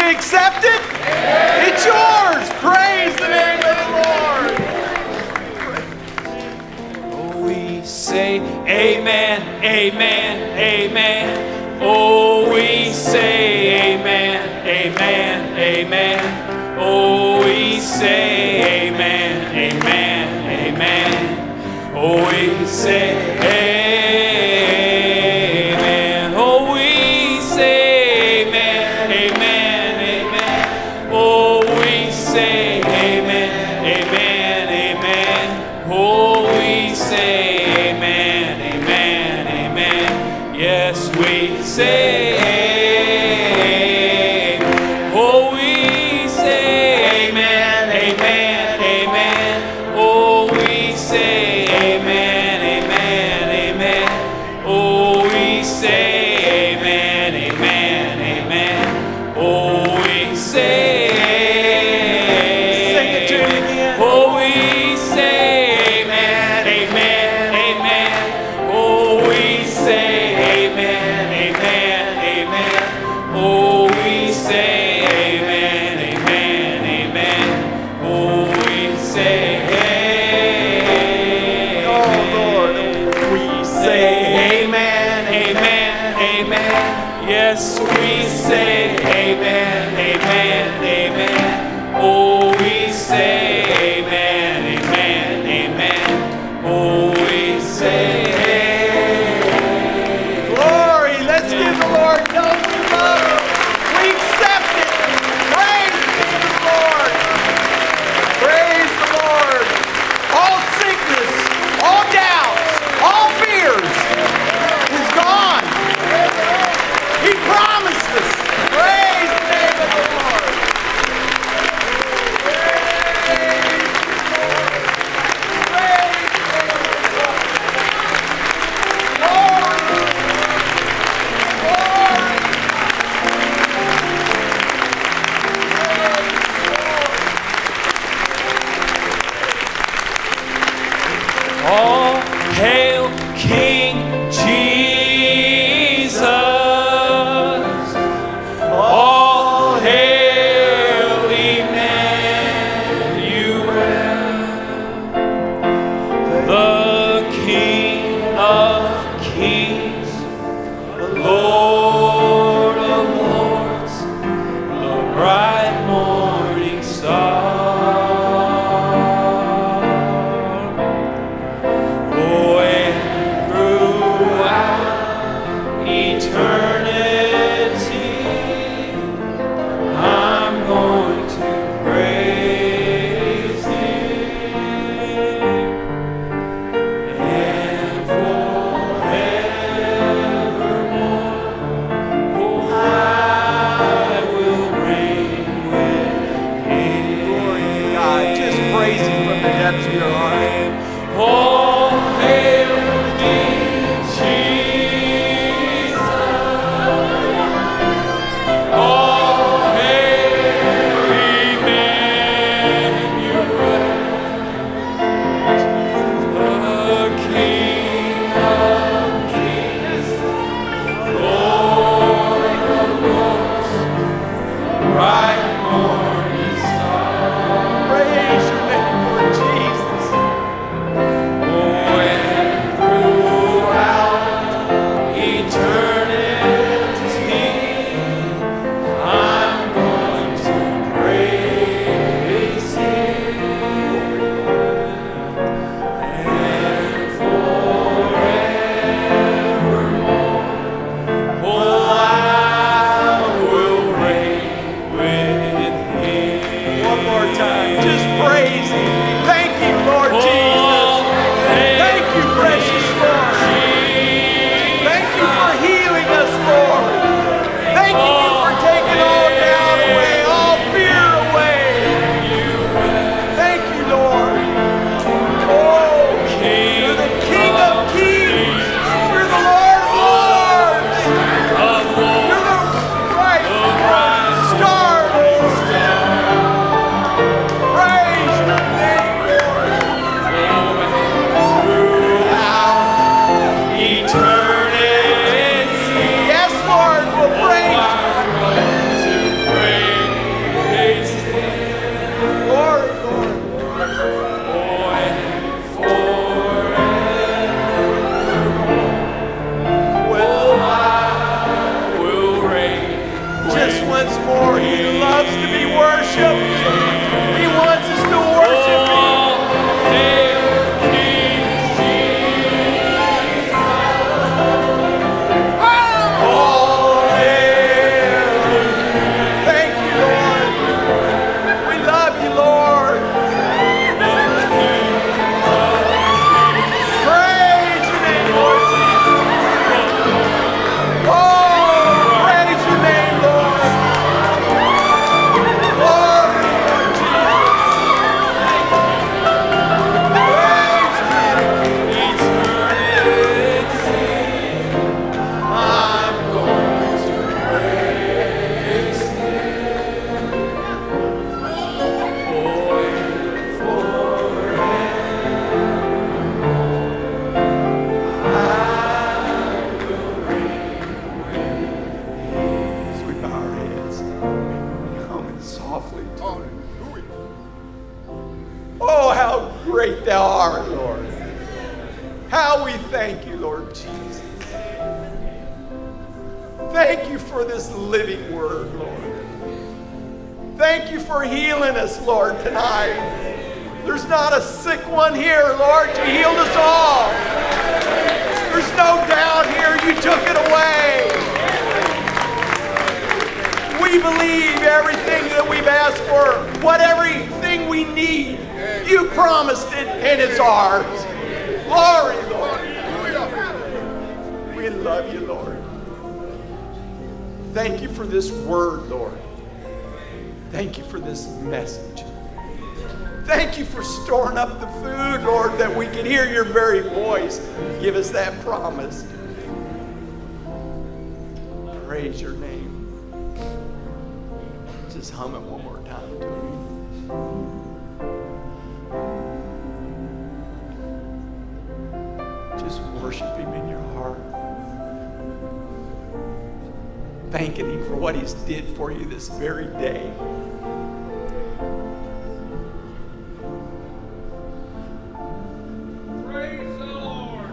accept it? It's yours. Praise the name of the Lord. Oh, we say amen, amen, amen. Oh, we say amen, amen, amen. Oh, we say amen, amen, amen. Oh, we say amen. Oh, we say amen, amen, amen. Oh, we say amen, amen, amen. Oh, we say amen, amen, amen. Yes, we say amen. Oh, we say amen, amen, amen. Oh, we say amen, amen, amen. Oh, we say amen, amen, amen. Oh, we say Sing it to him again. oh, we say amen, amen, amen. Oh, we say amen, amen, amen. Oh, we say amen, amen, amen. Oh, we say Oh, Lord. We say amen, amen, amen. Yes, we say amen, amen, amen. Oh, we say amen, amen, amen. Oh, we say glory. Let's give the Lord those who love Him. We accept it. Praise be to the Lord. Praise the Lord. All sickness, all doubts, all fears is gone. He promised us. Praise the name of the Lord. Thank you for this living word, Lord. Thank you for healing us, Lord, tonight. There's not a sick one here, Lord. You healed us all. There's no doubt here. You took it away. We believe everything that we've asked for, whatever we need. You promised it, and it's ours. Glory, Lord. We love you, Lord. Thank you for this word, Lord. Thank you for this message. Thank you for storing up the food, Lord, that we can hear your very voice. Give us that promise. Praise your name. Just hum it one more time to me. Just worship him in your heart. Thanking him for what he's did for you this very day. Praise the Lord.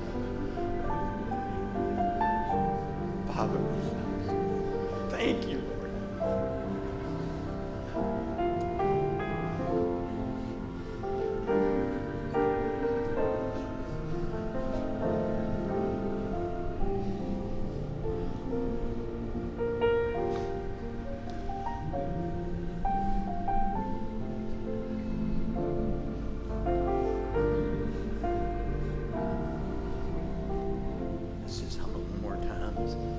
Father, thank you, Lord. Let's just hum it one more time.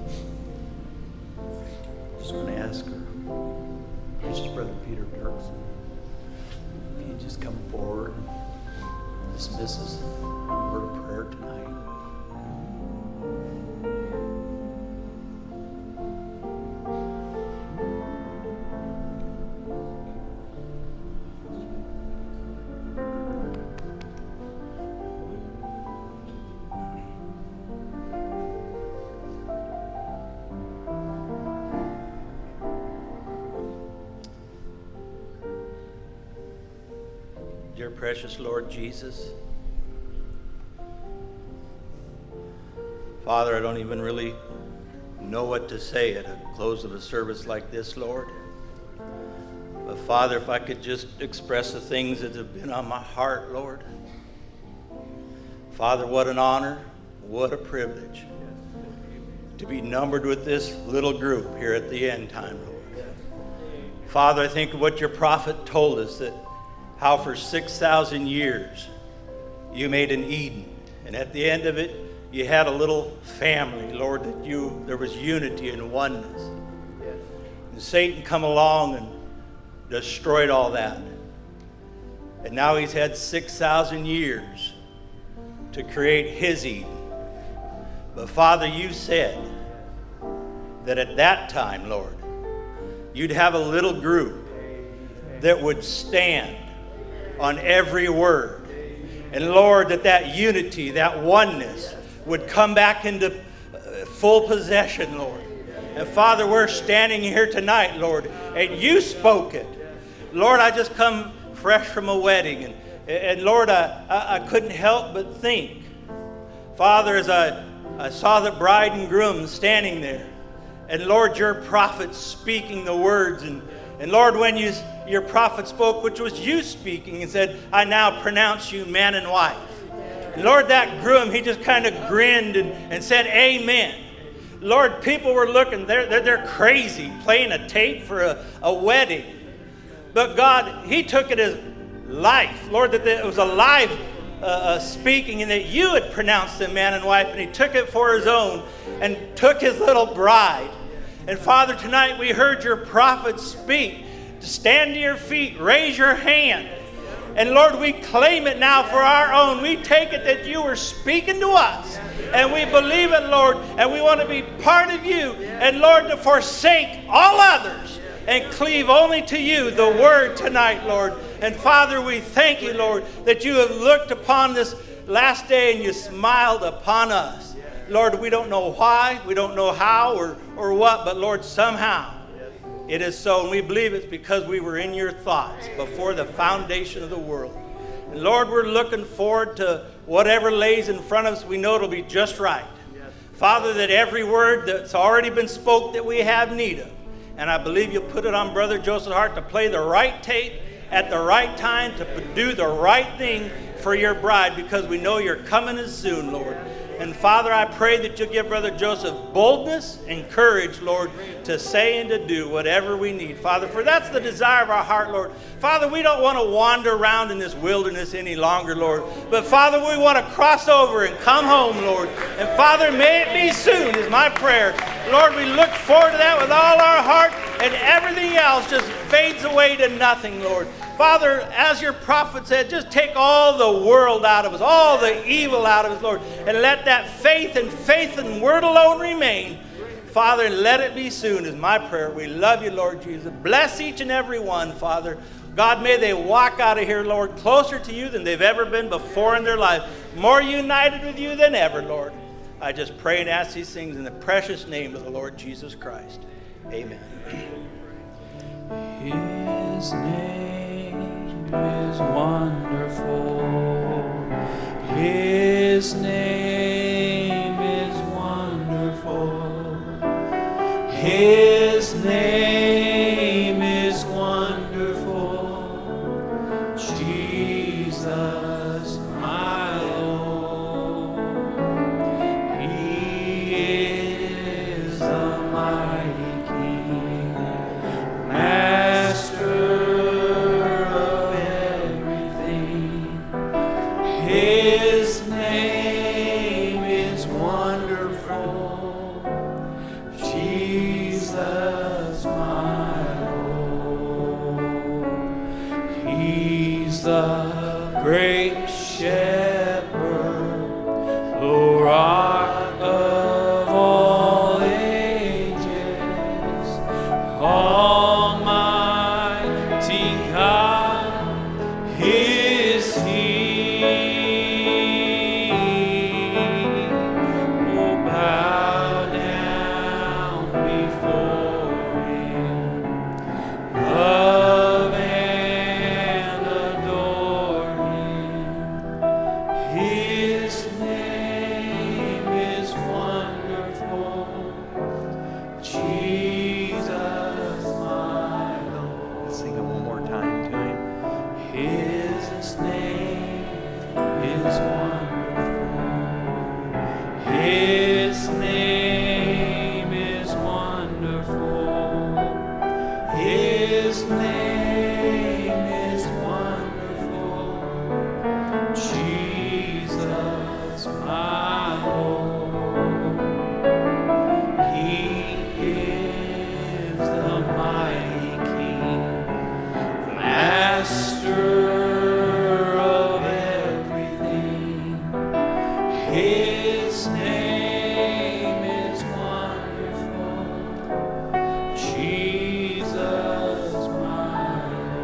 Just going to ask her. This is Brother Peter Dirksen. Can you just come forward and dismiss us in a word of prayer tonight? Dear precious Lord Jesus, Father, I don't even really know what to say at a close of a service like this, Lord. But Father, if I could just express the things that have been on my heart, Lord. Father, what an honor, what a privilege to be numbered with this little group here at the end time, Lord. Father, I think of what your prophet told us, that how for 6,000 years you made an Eden, and at the end of it you had a little family, Lord, that there was unity and oneness. And Satan come along and destroyed all that, and now he's had 6,000 years to create his Eden. But Father, you said that at that time, Lord, you'd have a little group that would stand on every word. And Lord, that unity, that oneness would come back into full possession, Lord. And Father, we're standing here tonight, Lord, and you spoke it. Lord, I just come fresh from a wedding, and Lord, I couldn't help but think, Father, as I saw the bride and groom standing there, and Lord, your prophet speaking the words, and Lord, when your prophet spoke, which was you speaking, and said, I now pronounce you man and wife. And Lord, that groom, he just kind of grinned and said, amen. Lord, people were looking, they're crazy, playing a tape for a wedding. But God, he took it as life. Lord, that it was alive speaking, and that you had pronounced them man and wife, and he took it for his own and took his little bride. And Father, tonight we heard your prophet speak. To stand to your feet, raise your hand. And Lord, we claim it now for our own. We take it that you were speaking to us. And we believe it, Lord. And we want to be part of you. And Lord, to forsake all others and cleave only to you, the word tonight, Lord. And Father, we thank you, Lord, that you have looked upon this last day and you smiled upon us. Lord, we don't know why, we don't know how or what, but Lord, somehow it is so. And we believe it's because we were in your thoughts before the foundation of the world. And Lord, we're looking forward to whatever lays in front of us. We know it'll be just right. Father, that every word that's already been spoke that we have need of, and I believe you'll put it on Brother Joseph's heart to play the right tape at the right time, to do the right thing for your bride, because we know you're coming as soon, Lord. And Father, I pray that you'll give Brother Joseph boldness and courage, Lord, to say and to do whatever we need, Father, for that's the desire of our heart, Lord. Father, we don't want to wander around in this wilderness any longer, Lord, but Father, we want to cross over and come home, Lord. And Father, may it be soon is my prayer. Lord, we look forward to that with all our heart, and everything else just fades away to nothing, Lord. Father, as your prophet said, just take all the world out of us, all the evil out of us, Lord, and let that faith and word alone remain. Father, let it be soon is my prayer. We love you, Lord Jesus. Bless each and every one, Father. God, may they walk out of here, Lord, closer to you than they've ever been before in their life, more united with you than ever, Lord. I just pray and ask these things in the precious name of the Lord Jesus Christ. Amen. His name is wonderful. His name is wonderful. His name is wonderful. Jesus, my Lord. He is the mighty King, Master of everything. His name is wonderful. Jesus, my Lord. He's the great shepherd, the rock of all ages, Almighty God is He. Oh, bow down before Him, love and adore Him. His name is wonderful. Jesus, my Lord. Let's sing it one more time to him. His name is wonderful. His name is wonderful. His name is wonderful. Jesus, my Lord. He is the mighty King, Master of everything. His name is wonderful. Jesus, my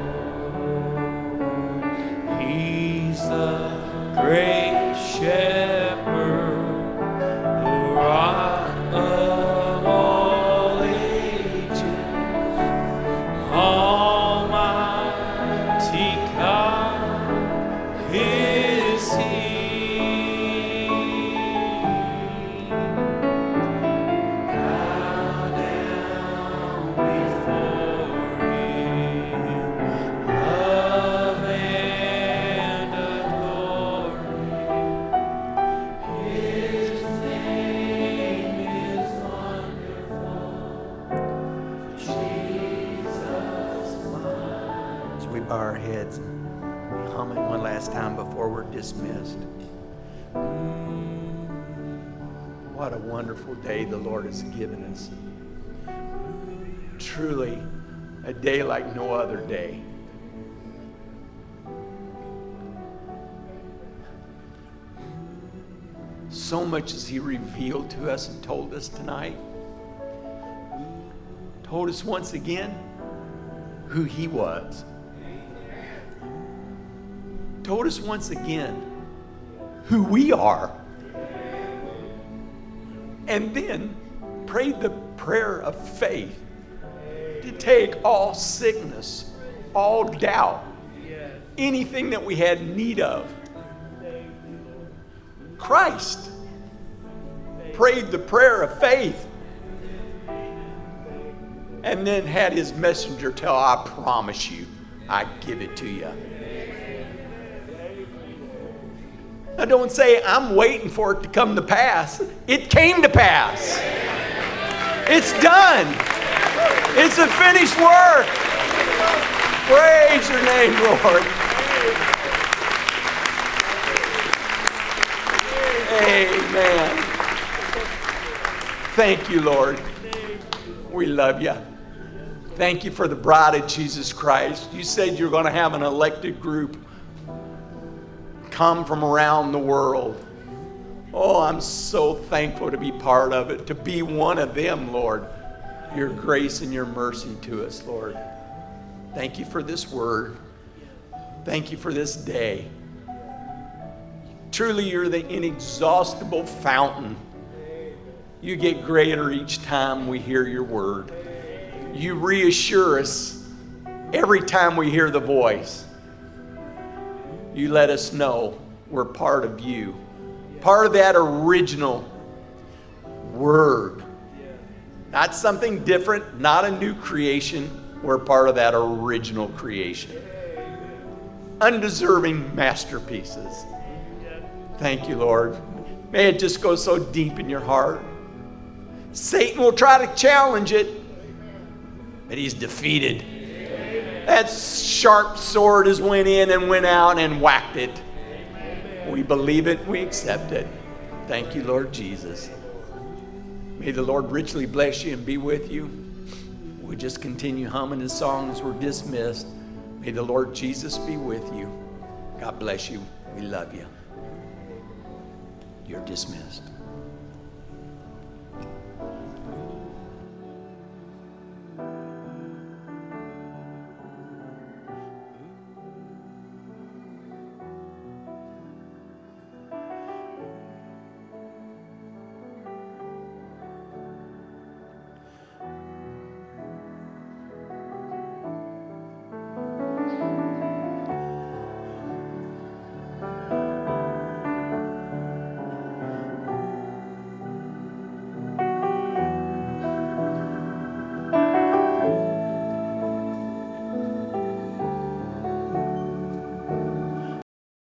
Lord. He's the great shepherd, the rock of all ages, Almighty God is He. Bow down before Him, love and adore Him. His name is wonderful. Jesus, As we bow our heads and hum it one last time before we're dismissed. What a wonderful day the Lord has given us. Truly a day like no other day. So much as He revealed to us and told us tonight. Told us once again who He was. Told us once again who we are. And then prayed the prayer of faith to take all sickness, all doubt, anything that we had need of. Christ prayed the prayer of faith and then had his messenger tell, I promise you, I give it to you. Now don't say, I'm waiting for it to come to pass. It came to pass. It's done. It's a finished work. Praise your name, Lord. Amen. Thank you, Lord. We love you. Thank you for the bride of Jesus Christ. You said you're going to have an elected group come from around the world. Oh, I'm so thankful to be part of it, to be one of them, Lord. Your grace and your mercy to us, Lord. Thank you for this word. Thank you for this day. Truly, you're the inexhaustible fountain. You get greater each time we hear your word. You reassure us every time we hear the voice. You let us know we're part of you. Part of that original word. Not something different, not a new creation. We're part of that original creation. Undeserving masterpieces. Thank you, Lord. May it just go so deep in your heart. Satan will try to challenge it, but he's defeated. That sharp sword has went in and went out and whacked it. We believe it, we accept it. Thank you, Lord Jesus. May the Lord richly bless you and be with you. We'll just continue humming the songs. We're dismissed. May the Lord Jesus be with you. God bless you. We love you. You're dismissed.